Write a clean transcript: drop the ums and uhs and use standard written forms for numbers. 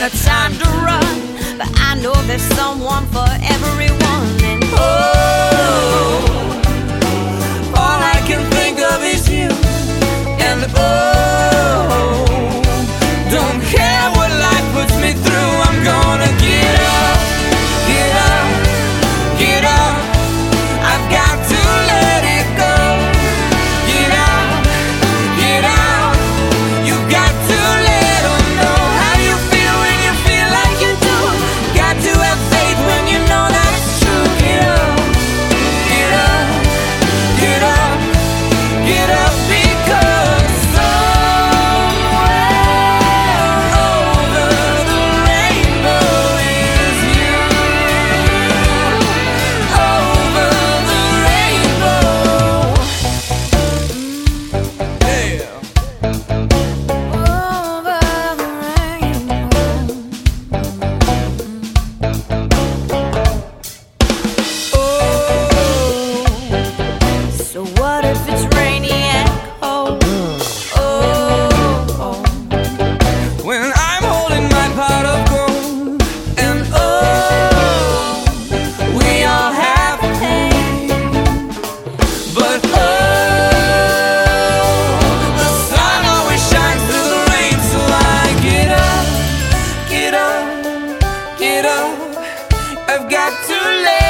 the time to run, but I know there's someone for everyone. And oh, all I can think of is you. And oh, don't care what life puts me through, I'm gonna get up, get up, get up. I've got to let it go. Get out, get out. You've got to let them know how you feel when you feel like you do. Got to have faith when you know that it's true. Get up, get up, get up, get up. Because somewhere over the rainbow is you. Over the rainbow. Yeah. Over the rainbow. Oh, so what if it's rainy and cold? Oh, when I'm holding my pot of gold. And oh, we all have pain. But oh, the sun always shines through the rain. So I get up, get up, get up. I've got to let